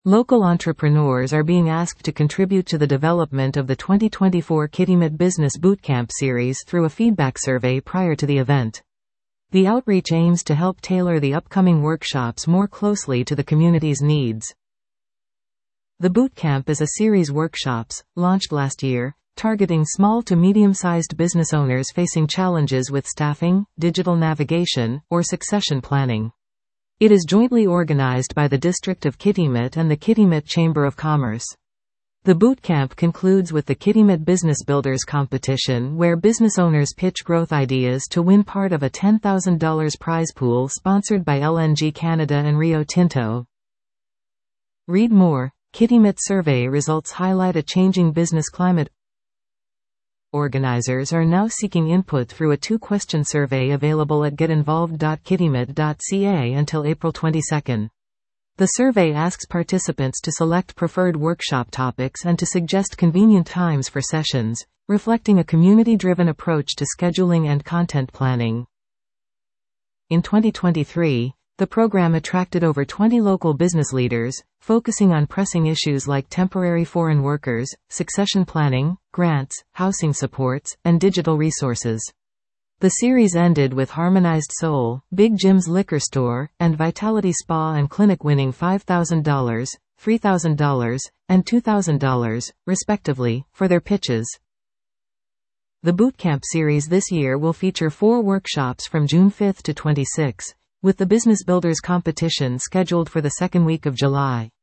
Local entrepreneurs are being asked to contribute to the development of the 2024 Kitimat Business Bootcamp series through a feedback survey prior to the event. The outreach aims to help tailor the upcoming workshops more closely to the community's needs. The Bootcamp is a series workshops, launched last year, targeting small to medium-sized business owners facing challenges with staffing, digital navigation, or succession planning. It is jointly organized by the District of Kitimat and the Kitimat Chamber of Commerce. The bootcamp concludes with the Kitimat Business Builders competition, where business owners pitch growth ideas to win part of a $10,000 prize pool sponsored by LNG Canada and Rio Tinto. Read more. Kitimat survey results highlight a changing business climate. Organizers are now seeking input through a 2-question survey available at getinvolved.kitimat.ca until April 22. The survey asks participants to select preferred workshop topics and to suggest convenient times for sessions, reflecting a community-driven approach to scheduling and content planning. In 2023, the program attracted over 20 local business leaders, focusing on pressing issues like temporary foreign workers, succession planning, grants, housing supports, and digital resources. The series ended with Harmonized Soul, Big Jim's Liquor Store, and Vitality Spa and Clinic winning $5,000, $3,000, and $2,000, respectively, for their pitches. The Bootcamp series this year will feature 4 workshops from June 5 to 26, with the Business Builders competition scheduled for the second week of July.